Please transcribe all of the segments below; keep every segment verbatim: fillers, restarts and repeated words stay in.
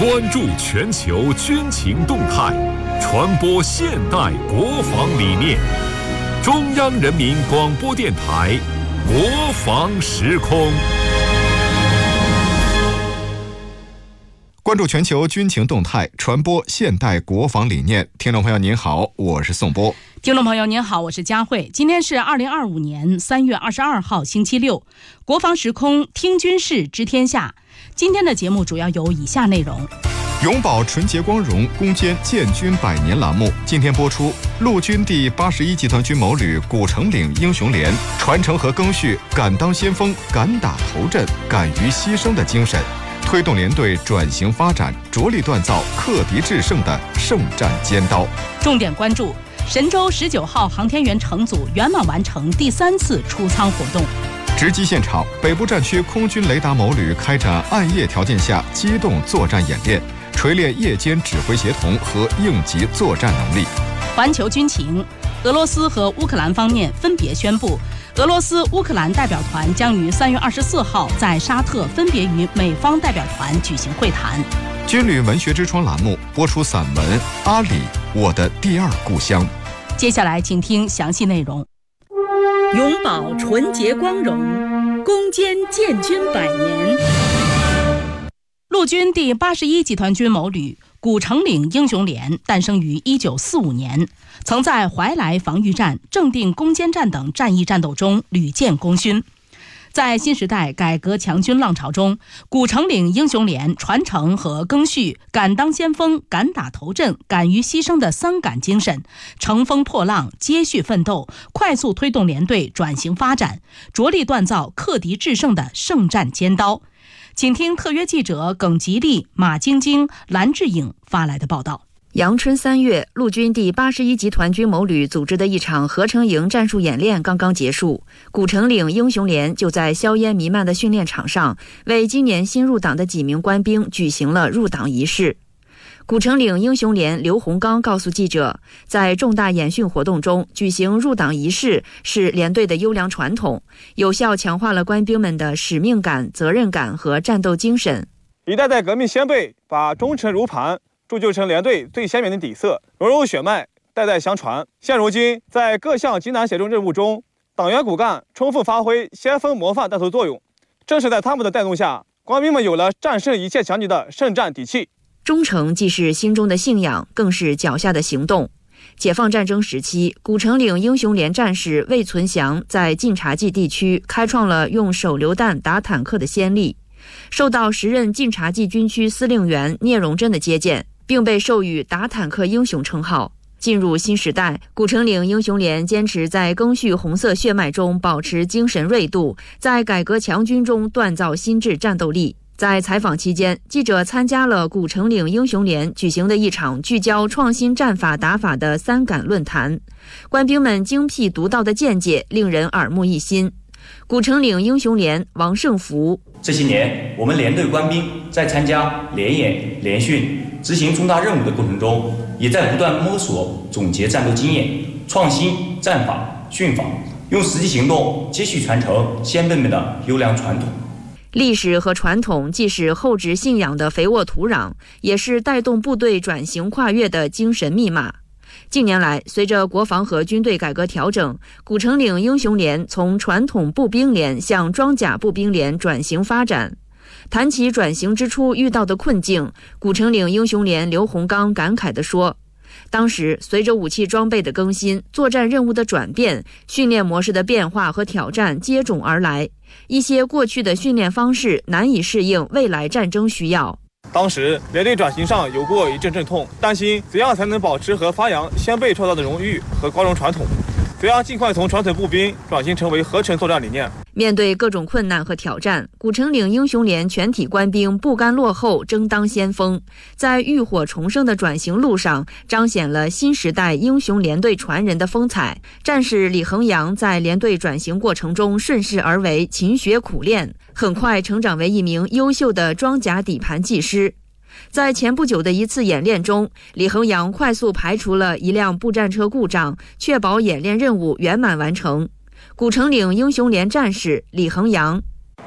关注全球军情动态，传播现代国防理念。中央人民广播电台国防时空。 关注全球军情动态，传播现代国防理念。听众朋友您好，我是宋波。 听众朋友您好，我是佳慧。今天是二零二五年三月二十二号星期六，国防时空听军事知天下。今天的节目主要有以下内容： 永葆纯洁光荣，攻坚建军百年栏目今天播出。陆军第八十一集团军某旅古城岭英雄连传承和更续敢当先锋、敢打头阵、敢于牺牲的精神，推动连队转型发展，着力锻造克敌制胜的圣战尖刀。 重点关注神舟十九号航天员乘组圆满完成第三次出舱活动。 直击现场，北部战区空军雷达某旅开展暗夜条件下机动作战演练，锤炼夜间指挥协同和应急作战能力。 环球军情，俄罗斯和乌克兰方面分别宣布，俄罗斯、乌克兰代表团将于三月二十四号在沙特分别与美方代表团举行会谈。 军旅文学之窗栏目播出散文《阿里，我的第二故乡》。 接下来请听详细内容。永葆纯洁光荣，攻坚建军百年。陆军第八十一集团军某旅古城岭英雄连诞生于一九四五年，曾在怀来防御战、正定攻坚战等战役战斗中屡建功勋。在新时代改革强军浪潮中，古城岭英雄连传承和更续敢当先锋、敢打头阵、敢于牺牲的三敢精神，乘风破浪、接续奋斗，快速推动连队转型发展，着力锻造克敌制胜的圣战尖刀。请听特约记者耿吉利、马晶晶、蓝志颖发来的报道。 阳春三月，陆军第八十一集团军某旅组织的一场合成营战术演练刚刚结束，古城岭英雄连就在硝烟弥漫的训练场上，为今年新入党的几名官兵举行了入党仪式。古城岭英雄连刘洪刚告诉记者，在重大演训活动中举行入党仪式是连队的优良传统，有效强化了官兵们的使命感、责任感和战斗精神。 一代代革命先辈把忠诚如磐铸就成连队最鲜明的底色，融入血脉，代代相传。现如今，在各项艰难险重任务中，党员骨干充分发挥先锋模范带头作用。正是在他们的带动下，官兵们有了战胜一切强敌的圣战底气。 忠诚既是心中的信仰，更是脚下的行动。解放战争时期，古城岭英雄连战士魏存祥在晋察冀地区开创了用手榴弹打坦克的先例，受到时任晋察冀军区司令员聂荣臻的接见，并被授予打坦克英雄称号。进入新时代，古城岭英雄连坚持在更续红色血脉中保持精神锐度，在改革强军中锻造心智战斗力。在采访期间，记者参加了古城岭英雄连举行的一场聚焦创新战法打法的三敢论坛，官兵们精辟独到的见解令人耳目一新。古城岭英雄连王胜福： 这些年，我们连队官兵在参加联演、联训、执行重大任务的过程中，也在不断摸索、总结战斗经验，创新战法、训法，用实际行动接续传承先辈们的优良传统。 历史和传统既是厚植信仰的肥沃土壤，也是带动部队转型跨越的精神密码。近年来，随着国防和军队改革调整，古城岭英雄连从传统步兵连向装甲步兵连转型发展。谈起转型之初遇到的困境，古城岭英雄连刘洪刚感慨地说，当时随着武器装备的更新、作战任务的转变、训练模式的变化和挑战接踵而来，一些过去的训练方式难以适应未来战争需要。 当时连队转型上有过一阵阵痛，担心怎样才能保持和发扬先辈创造的荣誉和光荣传统，怎样尽快从传统步兵转型成为合成作战理念。 面对各种困难和挑战，古城岭英雄连全体官兵不甘落后，争当先锋，在浴火重生的转型路上彰显了新时代英雄连队传人的风采。战士李恒阳在连队转型过程中顺势而为，勤学苦练，很快成长为一名优秀的装甲底盘技师。在前不久的一次演练中，李恒阳快速排除了一辆步战车故障，确保演练任务圆满完成。古城岭英雄连战士李恒阳：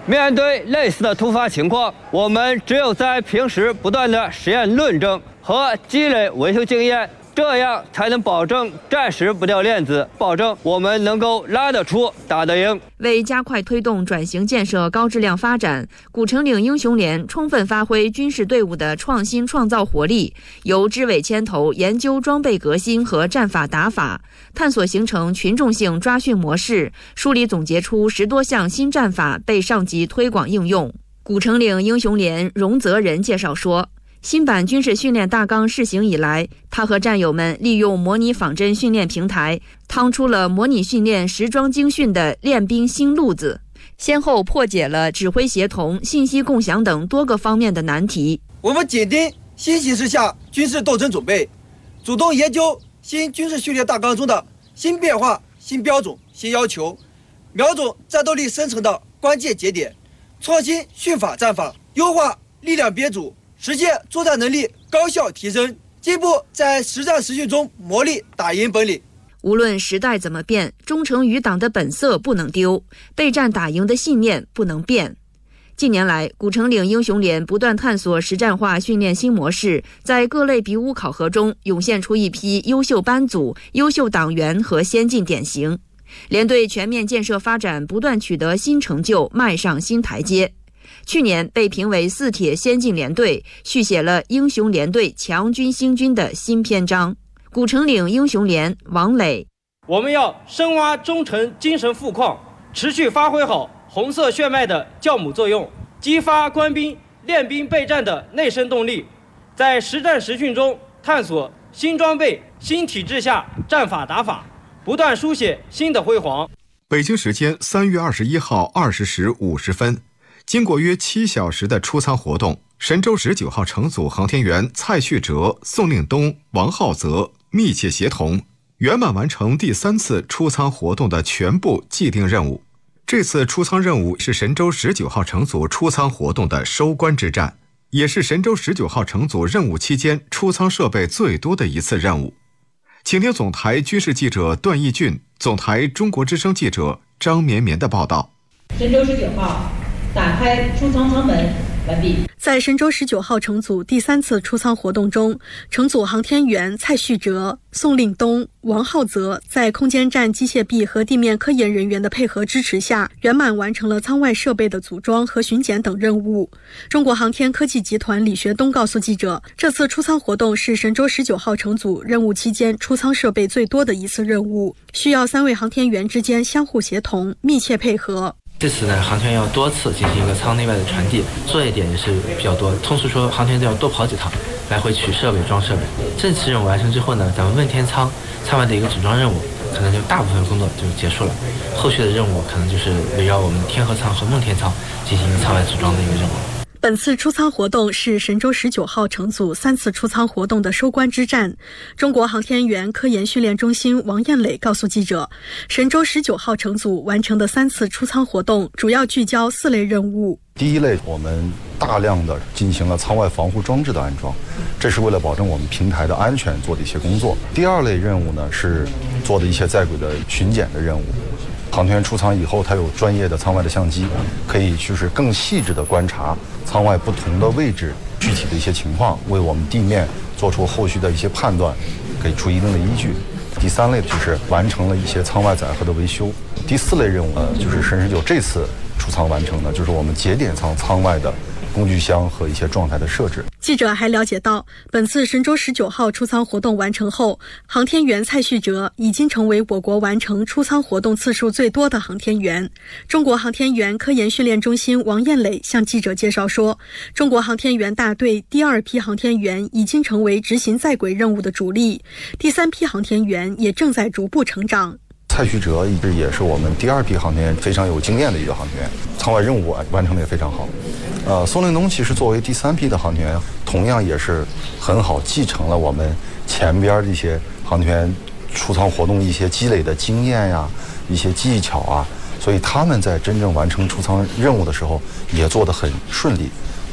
面对类似的突发情况，我们只有在平时不断的实验论证和积累维修经验，这样才能保证暂时不掉链子，保证我们能够拉得出打得赢。 为加快推动转型建设高质量发展，古城岭英雄连充分发挥军事队伍的创新创造活力，由支委牵头研究装备革新和战法打法，探索形成群众性抓训模式，梳理总结出十多项新战法被上级推广应用。古城岭英雄连荣泽仁介绍说，新版军事训练大纲试行以来，他和战友们利用模拟仿真训练平台，趟出了模拟训练时装精训的练兵新路子，先后破解了指挥协同、信息共享等多个方面的难题。 我们紧盯新形势下军事斗争准备，主动研究新军事训练大纲中的新变化、新标准、新要求，瞄准战斗力生成的关键节点，创新训法战法，优化力量编组，实现作战能力高效提升，进步在实战实训中磨砺打赢本领。 无论时代怎么变，忠诚于党的本色不能丢，备战打赢的信念不能变。近年来，古城岭英雄连不断探索实战化训练新模式，在各类比武考核中涌现出一批优秀班组、优秀党员和先进典型，连队全面建设发展不断取得新成就，迈上新台阶。去年被评为四铁先进连队，续写了英雄连队强军兴军的新篇章。古城岭英雄连王磊， 我们要深挖忠诚精神富矿，持续发挥好红色血脉的教母作用，激发官兵练兵备战的内生动力，在实战实训中探索新装备、新体制下战法打法，不断书写新的辉煌。 北京时间三月二十一号二十时五十分，经过约七小时的出舱活动，神舟十九号乘组航天员蔡旭哲、宋令东、王浩泽密切协同，圆满完成第三次出舱活动的全部既定任务。这次出舱任务是神舟十九号乘组出舱活动的收官之战，也是神舟十九号乘组任务期间出舱设备最多的一次任务。请听总台军事记者段义俊、总台中国之声记者张绵绵的报道。 神舟十九号打开出舱舱门完毕。 在神舟十九号乘组第三次出舱活动中，乘组航天员蔡旭哲、宋令东、王浩泽在空间站机械臂和地面科研人员的配合支持下，圆满完成了舱外设备的组装和巡检等任务。中国航天科技集团李学东告诉记者，这次出舱活动是神舟十九号乘组任务期间出舱设备最多的一次任务，需要三位航天员之间相互协同、密切配合。 这次呢，航天员要多次进行一个舱内外的传递，作业点也是比较多。通俗说，航天员要多跑几趟，来回取设备、装设备。这次任务完成之后呢，咱们问天舱舱外的一个组装任务，可能就大部分工作就结束了。后续的任务可能就是围绕我们天河舱和梦天舱进行舱外组装的一个任务。 本次出舱活动是神舟十九号乘组三次出舱活动的收官之战。中国航天员科研训练中心王艳磊告诉记者，神舟十九号乘组完成的三次出舱活动主要聚焦四类任务。 第一类，我们大量的进行了舱外防护装置的安装，这是为了保证我们平台的安全做的一些工作。第二类任务呢，是做的一些在轨的巡检的任务。航天员出舱以后，他有专业的舱外的相机，可以就是更细致的观察舱外不同的位置具体的一些情况，为我们地面做出后续的一些判断，给出一定的依据。第三类就是完成了一些舱外载荷的维修。第四类任务呢，就是神十九这次出舱完成的，就是我们节点舱舱外的工具箱和一些状态的设置。 记者还了解到，本次神舟十九号出舱活动完成后，航天员蔡旭哲已经成为我国完成出舱活动次数最多的航天员。中国航天员科研训练中心王艳磊向记者介绍说，中国航天员大队第二批航天员已经成为执行在轨任务的主力，第三批航天员也正在逐步成长。 蔡旭哲一直也是我们第二批航天员非常有经验的一个航天员，舱外任务完完成的也非常好。呃，宋令东其实作为第三批的航天员，同样也是很好继承了我们前边的一些航天员出舱活动一些积累的经验呀、一些技巧啊，所以他们在真正完成出舱任务的时候也做得很顺利。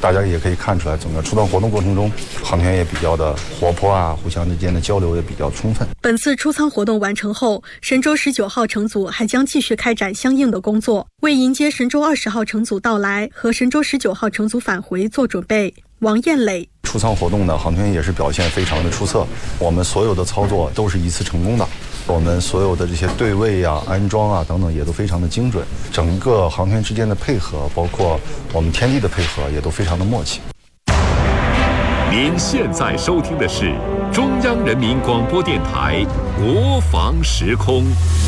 大家也可以看出来，整个出舱活动过程中，航天员也比较的活泼啊，互相之间的交流也比较充分。 本次出舱活动完成后，神舟十九号乘组还将继续开展相应的工作，为迎接神舟二十号乘组到来和神舟十九号乘组返回做准备。王艳磊， 出舱活动呢，航天员也是表现非常的出色，我们所有的操作都是一次成功的，我们所有的这些对位啊、安装啊等等也都非常的精准，整个航天之间的配合，包括我们天地的配合也都非常的默契。 您现在收听的是中央人民广播电台国防时空。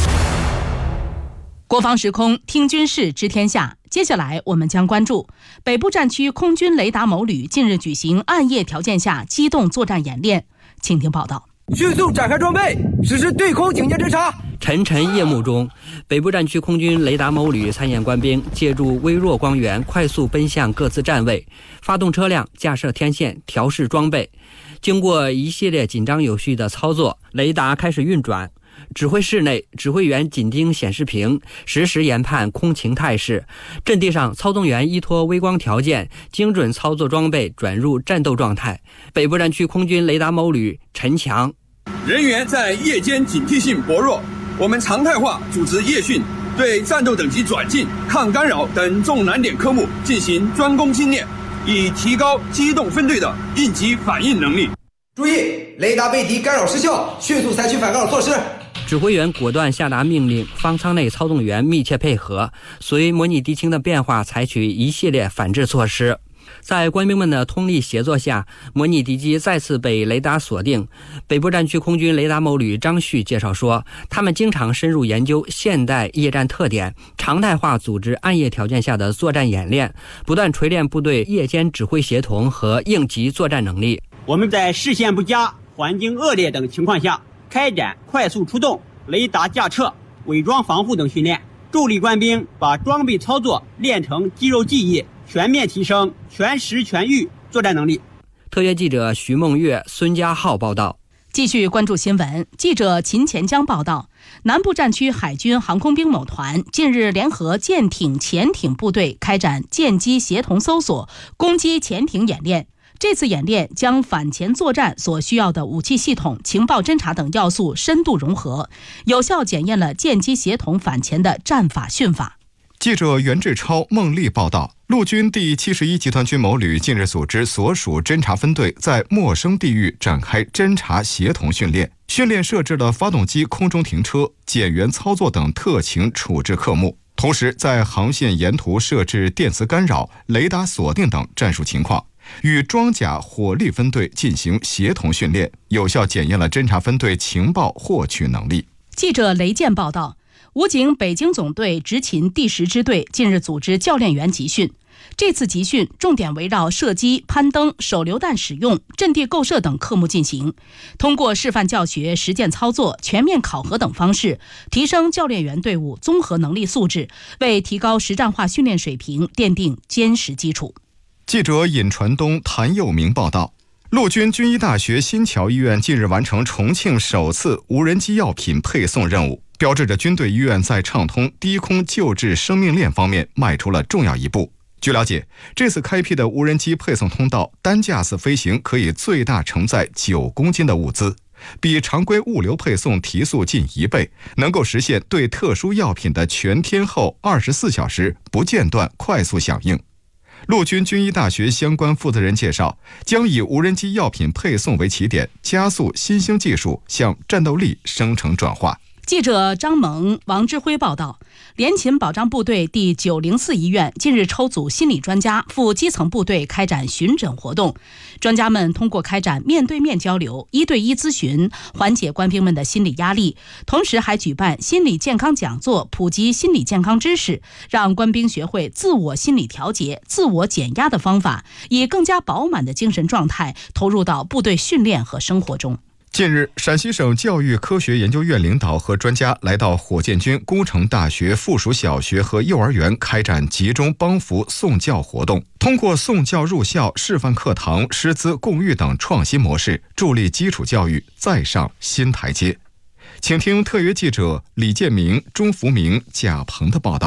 国防时空，听军事知天下。接下来我们将关注北部战区空军雷达某旅近日举行暗夜条件下机动作战演练，请听报道。 迅速展开装备，实施对空警戒侦察。 沉沉夜幕中，北部战区空军雷达某旅参演官兵借助微弱光源快速奔向各自站位，发动车辆，架设天线，调试装备。经过一系列紧张有序的操作，雷达开始运转。指挥室内，指挥员紧盯显示屏，实时研判空情态势。阵地上，操纵员依托微光条件，精准操作装备，转入战斗状态。北部战区空军雷达某旅陈强， 人员在夜间警惕性薄弱，我们常态化组织夜训，对战斗等级转进、抗干扰等重难点科目进行专攻精练，以提高机动分队的应急反应能力。 注意，雷达被敌干扰失效，迅速采取反干扰措施。 指挥员果断下达命令，方舱内操纵员密切配合，随模拟敌情的变化采取一系列反制措施。在官兵们的通力协作下，模拟敌机再次被雷达锁定。北部战区空军雷达某旅张旭介绍说，他们经常深入研究现代夜战特点，常态化组织暗夜条件下的作战演练，不断锤炼部队夜间指挥协同和应急作战能力。 我们在视线不佳、环境恶劣等情况下，开展快速出动、雷达架设、伪装防护等训练，助力官兵把装备操作练成肌肉记忆，全面提升全时全域作战能力。 特约记者徐梦月、孙家浩报道。 继续关注新闻，记者秦前江报道，南部战区海军航空兵某团近日联合舰艇、潜艇部队开展舰机协同搜索、攻击潜艇演练。这次演练将反潜作战所需要的武器系统、情报侦察等要素深度融合，有效检验了舰机协同反潜的战法训法。 记者袁志超、孟丽报道，陆军第七十一集团军某旅近日组织所属侦察分队在陌生地域展开侦察协同训练，训练设置了发动机空中停车、减员操作等特情处置科目，同时在航线沿途设置电磁干扰、雷达锁定等战术情况，与装甲火力分队进行协同训练，有效检验了侦察分队情报获取能力。 记者雷健报道，武警北京总队执勤第十支队近日组织教练员集训。这次集训重点围绕射击、攀登、手榴弹使用、阵地构设等科目进行，通过示范教学、实践操作、全面考核等方式，提升教练员队伍综合能力素质，为提高实战化训练水平奠定坚实基础。 记者尹传东、谭佑明报道，陆军军医大学新桥医院近日完成重庆首次无人机药品配送任务，标志着军队医院在畅通低空救治生命链方面迈出了重要一步。据了解，这次开辟的无人机配送通道单架次飞行可以最大承载九公斤的物资，比常规物流配送提速近一倍，能够实现对特殊药品的全天候二十四小时不间断快速响应。陆军军医大学相关负责人介绍，将以无人机药品配送为起点，加速新兴技术向战斗力生成转化。 记者张萌、王志辉报道，联勤保障部队第九零四医院近日抽组心理专家赴基层部队开展巡诊活动。专家们通过开展面对面交流、一对一咨询，缓解官兵们的心理压力，同时还举办心理健康讲座，普及心理健康知识，让官兵学会自我心理调节、自我减压的方法，以更加饱满的精神状态投入到部队训练和生活中。 近日，陕西省教育科学研究院领导和专家来到火箭军工程大学附属小学和幼儿园开展集中帮扶送教活动，通过送教入校、示范课堂、师资共育等创新模式，助力基础教育再上新台阶。请听特约记者李建明、钟福明、贾鹏的报道。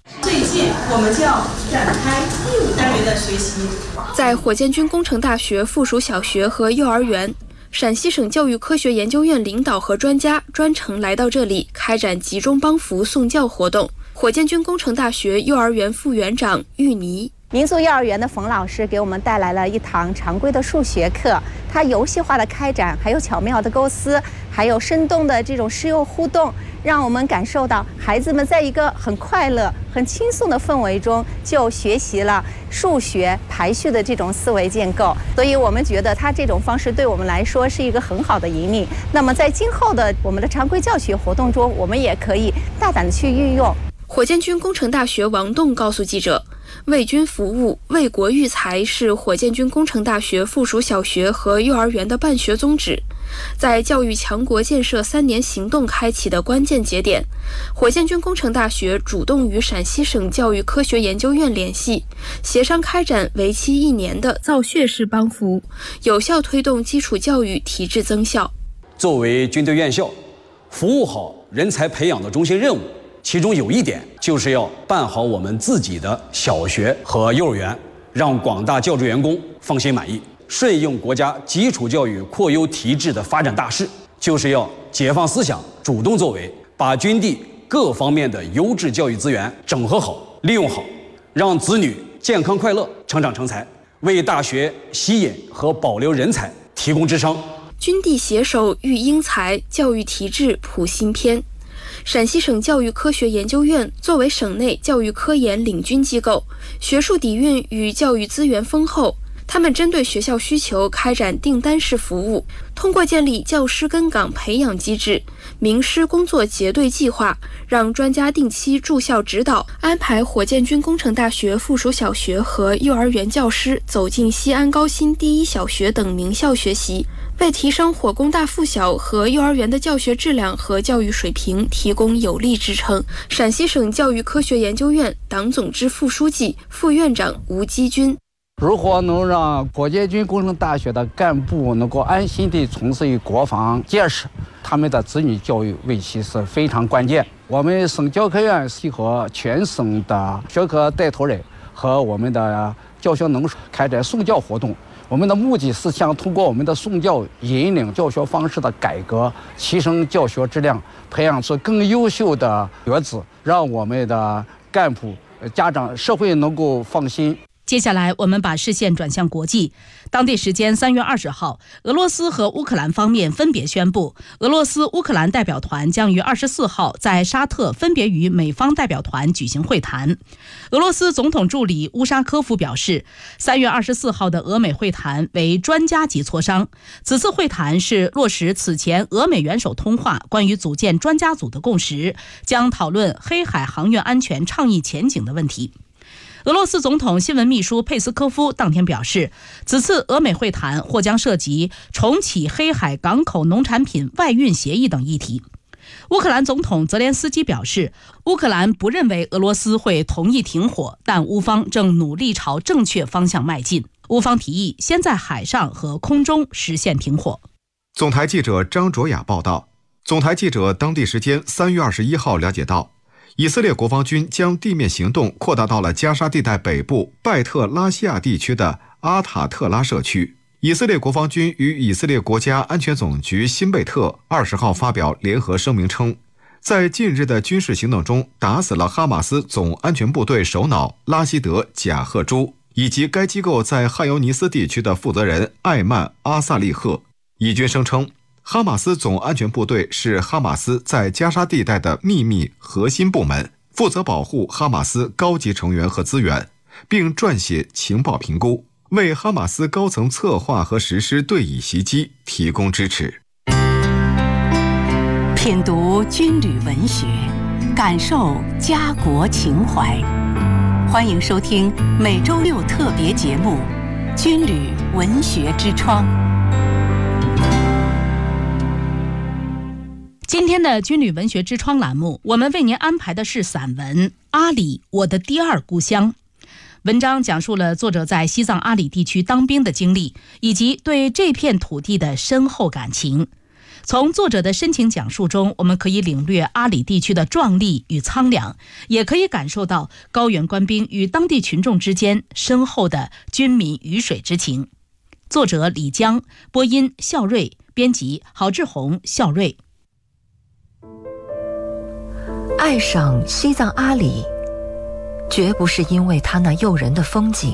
最近我们将展开第五单元的学习。 在火箭军工程大学附属小学和幼儿园，陕西省教育科学研究院领导和专家专程来到这里开展集中帮扶送教活动。火箭军工程大学幼儿园副园长玉妮。 民族幼儿园的冯老师给我们带来了一堂常规的数学课，他游戏化的开展，还有巧妙的构思，还有生动的这种师幼互动，让我们感受到孩子们在一个很快乐、很轻松的氛围中就学习了数学排序的这种思维建构。所以我们觉得他这种方式对我们来说是一个很好的引领。那么在今后的我们的常规教学活动中，我们也可以大胆的去运用。 火箭军工程大学王栋告诉记者，为军服务、为国育才是火箭军工程大学附属小学和幼儿园的办学宗旨。在教育强国建设三年行动开启的关键节点，火箭军工程大学主动与陕西省教育科学研究院联系，协商开展为期一年的造血式帮扶，有效推动基础教育提质增效。 作为军队院校，服务好人才培养的中心任务，其中有一点就是要办好我们自己的小学和幼儿园，让广大教职员工放心满意。顺应国家基础教育扩优提质的发展大势，就是要解放思想，主动作为，把军地各方面的优质教育资源整合好、利用好，让子女健康快乐、成长成才，为大学吸引和保留人才提供支撑。 军地携手育英才，教育提质谱新篇。陕西省教育科学研究院作为省内教育科研领军机构，学术底蕴与教育资源丰厚。他们针对学校需求开展订单式服务，通过建立教师跟岗培养机制、名师工作结对计划，让专家定期驻校指导，安排火箭军工程大学附属小学和幼儿园教师走进西安高新第一小学等名校学习，为提升火工大附小和幼儿园的教学质量和教育水平提供有力支撑。陕西省教育科学研究院党总支副书记、副院长吴基军。 如何能让火箭军工程大学的干部能够安心地从事于国防建设，他们的子女教育为其是非常关键。我们省教科院系和全省的学科带头人和我们的教学能手开展送教活动，我们的目的是想通过我们的送教引领教学方式的改革，提升教学质量，培养出更优秀的学子，让我们的干部、家长、社会能够放心。 接下来，我们把视线转向国际。当地时间三月二十号，俄罗斯和乌克兰方面分别宣布，俄罗斯、乌克兰代表团将于二十四号在沙特分别与美方代表团举行会谈。俄罗斯总统助理乌沙科夫表示，三月二十四号的俄美会谈为专家级磋商，此次会谈是落实此前俄美元首通话关于组建专家组的共识，将讨论黑海航运安全倡议前景的问题。俄罗斯总统新闻秘书佩斯科夫当天表示，此次俄美会谈或将涉及重启黑海港口农产品外运协议等议题。乌克兰总统泽连斯基表示，乌克兰不认为俄罗斯会同意停火，但乌方正努力朝正确方向迈进。乌方提议先在海上和空中实现停火。 总台记者张卓雅报道，总台记者当地时间三月二十一号了解到，以色列国防军将地面行动扩大到了加沙地带北部拜特拉西亚地区的阿塔特拉社区。以色列国防军与以色列国家安全总局辛贝特二十号发表联合声明称，在近日的军事行动中打死了哈马斯总安全部队首脑拉希德·贾赫朱以及该机构在汉尤尼斯地区的负责人艾曼·阿萨利赫。以军声称，哈马斯总安全部队是哈马斯在加沙地带的秘密核心部门，负责保护哈马斯高级成员和资源，并撰写情报评估，为哈马斯高层策划和实施对以袭击提供支持。 品读军旅文学，感受家国情怀。欢迎收听每周六特别节目《军旅文学之窗》。 今天的军旅文学之窗栏目，我们为您安排的是散文《阿里，我的第二故乡》。文章讲述了作者在西藏阿里地区当兵的经历，以及对这片土地的深厚感情。 从作者的深情讲述中，我们可以领略阿里地区的壮丽与苍凉，也可以感受到高原官兵与当地群众之间深厚的军民鱼水之情。作者李江，播音孝瑞，编辑郝志红、孝瑞。 爱上西藏阿里，绝不是因为它那诱人的风景。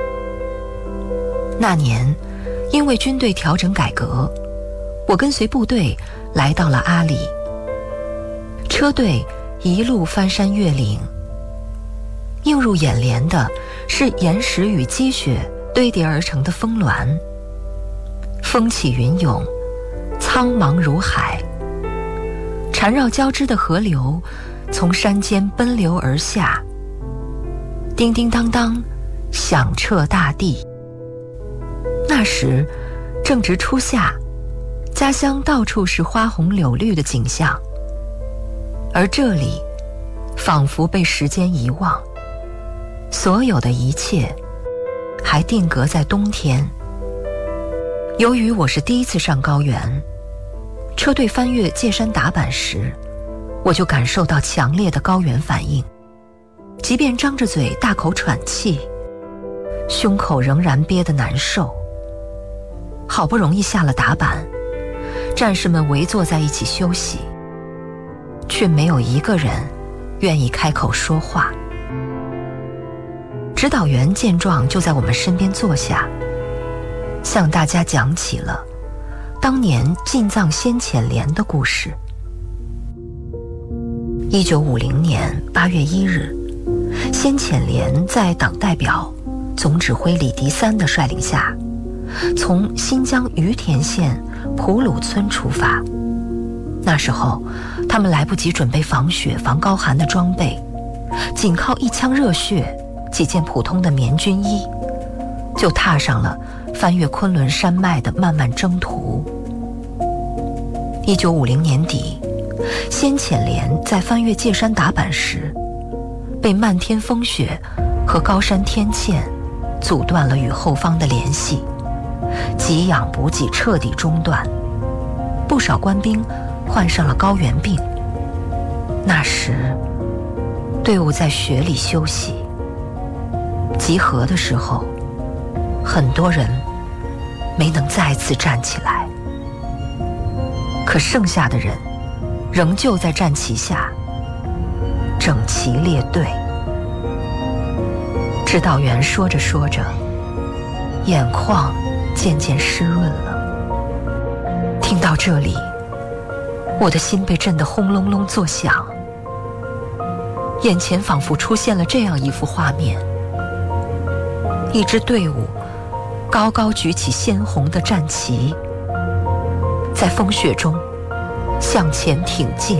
那年，因为军队调整改革，我跟随部队来到了阿里。车队一路翻山越岭，映入眼帘的是岩石与积雪堆叠而成的峰峦，风起云涌，苍茫如海。缠绕交织的河流从山间奔流而下，叮叮当当响彻大地。那时正值初夏，家乡到处是花红柳绿的景象，而这里仿佛被时间遗忘，所有的一切还定格在冬天。由于我是第一次上高原，车队翻越界山达坂时，我就感受到强烈的高原反应，即便张着嘴大口喘气，胸口仍然憋得难受。好不容易下了达坂，战士们围坐在一起休息，却没有一个人愿意开口说话。指导员见状就在我们身边坐下，向大家讲起了当年进藏先遣连的故事。一九五零年八月一日，先遣连在党代表、总指挥李迪三的率领下，从新疆于田县普鲁村出发。那时候，他们来不及准备防雪、防高寒的装备，仅靠一腔热血、几件普通的棉军衣，就踏上了翻越昆仑山脉的漫漫征途。一九五零年底，先遣连在翻越界山达坂时，被漫天风雪和高山天堑阻断了与后方的联系，给养补给彻底中断，不少官兵患上了高原病。那时，队伍在雪里休息，集合的时候，很多人没能再次站起来，可剩下的人仍旧在战旗下整齐列队。指导员说着说着，眼眶渐渐湿润了。听到这里，我的心被震得轰隆隆作响，眼前仿佛出现了这样一幅画面：一支队伍高高举起鲜红的战旗，在风雪中向前挺进。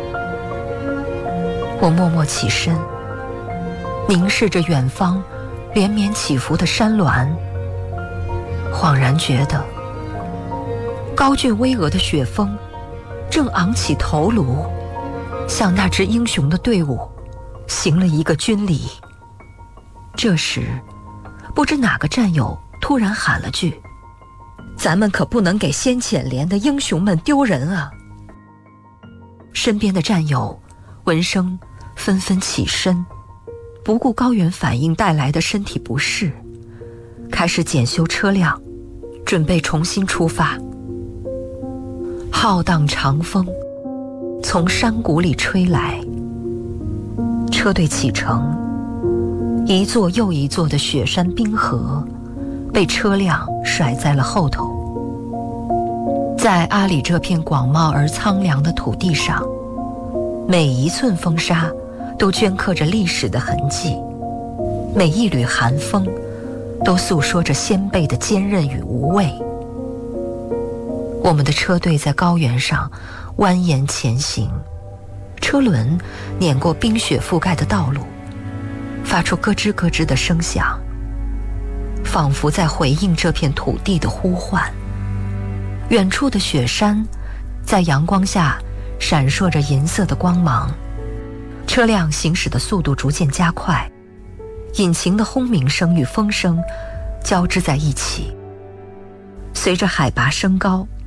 我默默起身，凝视着远方连绵起伏的山峦，恍然觉得高峻巍峨的雪峰正昂起头颅，向那支英雄的队伍行了一个军礼。这时，不知哪个战友突然喊了句：“咱们可不能给先遣连的英雄们丢人啊！”身边的战友闻声纷纷起身，不顾高原反应带来的身体不适，开始检修车辆，准备重新出发。浩荡长风从山谷里吹来，车队启程，一座又一座的雪山冰河被车辆甩在了后头。在阿里这片广袤而苍凉的土地上，每一寸风沙都镌刻着历史的痕迹，每一缕寒风都诉说着先辈的坚韧与无畏。我们的车队在高原上蜿蜒前行，车轮碾过冰雪覆盖的道路，发出咯吱咯吱的声响，仿佛在回应这片土地的呼唤。远处的雪山在阳光下闪烁着银色的光芒，车辆行驶的速度逐渐加快，引擎的轰鸣声与风声交织在一起。随着海拔升高，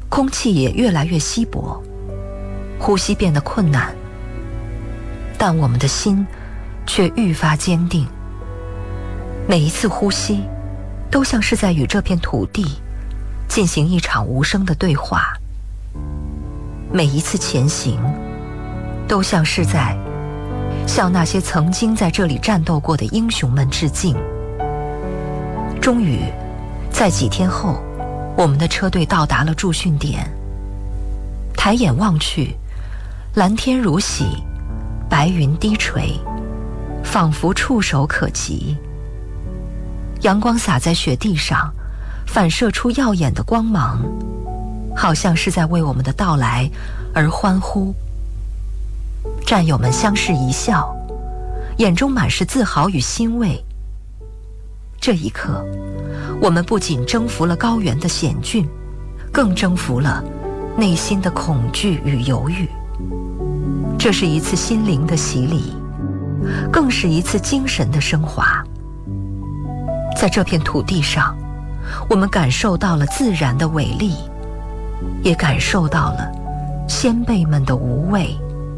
空气也越来越稀薄，呼吸变得困难，但我们的心却愈发坚定。每一次呼吸都像是在与这片土地进行一场无声的对话，每一次前行都像是在向那些曾经在这里战斗过的英雄们致敬。终于在几天后，我们的车队到达了驻训点。抬眼望去，蓝天如洗，白云低垂，仿佛触手可及。阳光洒在雪地上，反射出耀眼的光芒，好像是在为我们的到来而欢呼。战友们相视一笑，眼中满是自豪与欣慰。这一刻，我们不仅征服了高原的险峻，更征服了内心的恐惧与犹豫。这是一次心灵的洗礼，更是一次精神的升华。在这片土地上，我们感受到了自然的伟力，也感受到了先辈们的无畏。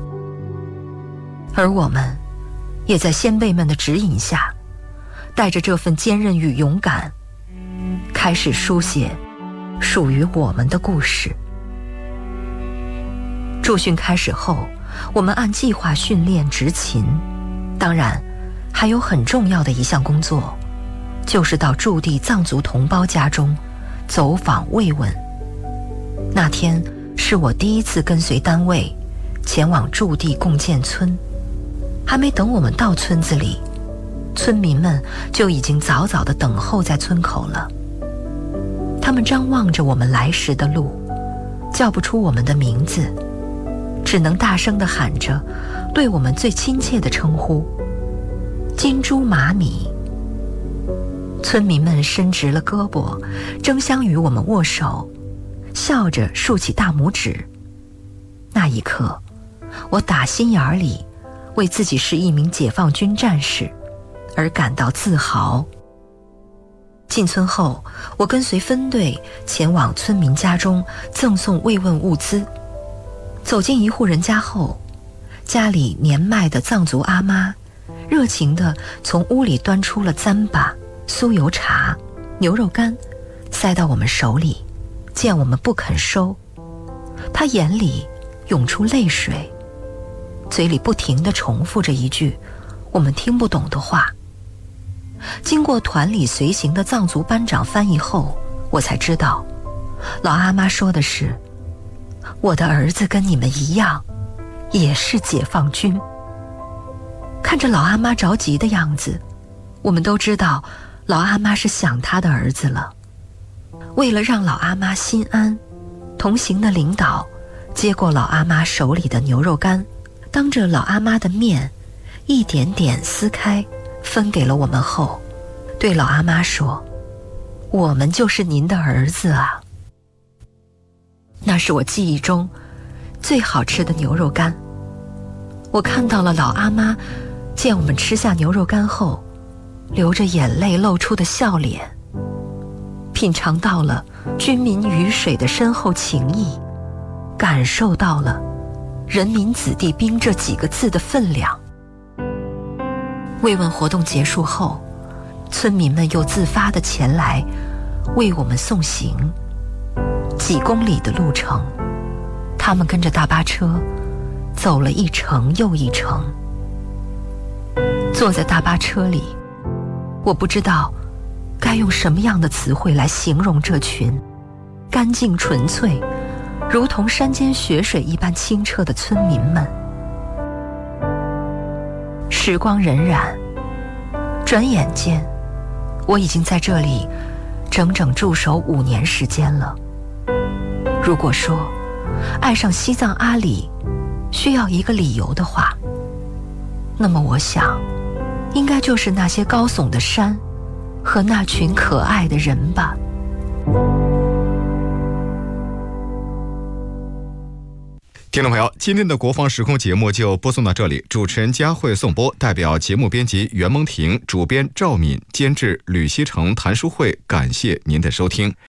而我们也在先辈们的指引下，带着这份坚韧与勇敢，开始书写属于我们的故事。驻训开始后，我们按计划训练执勤，当然还有很重要的一项工作，就是到驻地藏族同胞家中走访慰问。那天是我第一次跟随单位前往驻地共建村，还没等我们到村子里，村民们就已经早早地等候在村口了。他们张望着我们来时的路，叫不出我们的名字，只能大声地喊着对我们最亲切的称呼：金珠玛米。村民们伸直了胳膊，争相与我们握手，笑着竖起大拇指。那一刻，我打心眼里为自己是一名解放军战士而感到自豪。进村后，我跟随分队前往村民家中赠送慰问物资。走进一户人家后，家里年迈的藏族阿妈热情地从屋里端出了糌粑、酥油茶、牛肉干，塞到我们手里。见我们不肯收，她眼里涌出泪水，嘴里不停地重复着一句我们听不懂的话。经过团里随行的藏族班长翻译后，我才知道，老阿妈说的是：我的儿子跟你们一样，也是解放军。看着老阿妈着急的样子，我们都知道老阿妈是想她的儿子了。为了让老阿妈心安，同行的领导接过老阿妈手里的牛肉干，当着老阿妈的面一点点撕开，分给了我们后，对老阿妈说：我们就是您的儿子啊。那是我记忆中最好吃的牛肉干。我看到了老阿妈见我们吃下牛肉干后流着眼泪露出的笑脸，品尝到了军民鱼水的深厚情谊，感受到了人民子弟兵这几个字的分量。慰问活动结束后，村民们又自发地前来为我们送行。几公里的路程，他们跟着大巴车走了一程又一程。坐在大巴车里，我不知道该用什么样的词汇来形容这群干净纯粹，如同山间雪水一般清澈的村民们。时光荏苒，转眼间我已经在这里整整驻守五年时间了。如果说爱上西藏阿里需要一个理由的话，那么我想应该就是那些高耸的山和那群可爱的人吧。 听众朋友，今天的国防时空节目就播送到这里，主持人佳慧颂播，代表节目编辑袁蒙婷，主编赵敏，监制吕希成、谭淑慧，感谢您的收听。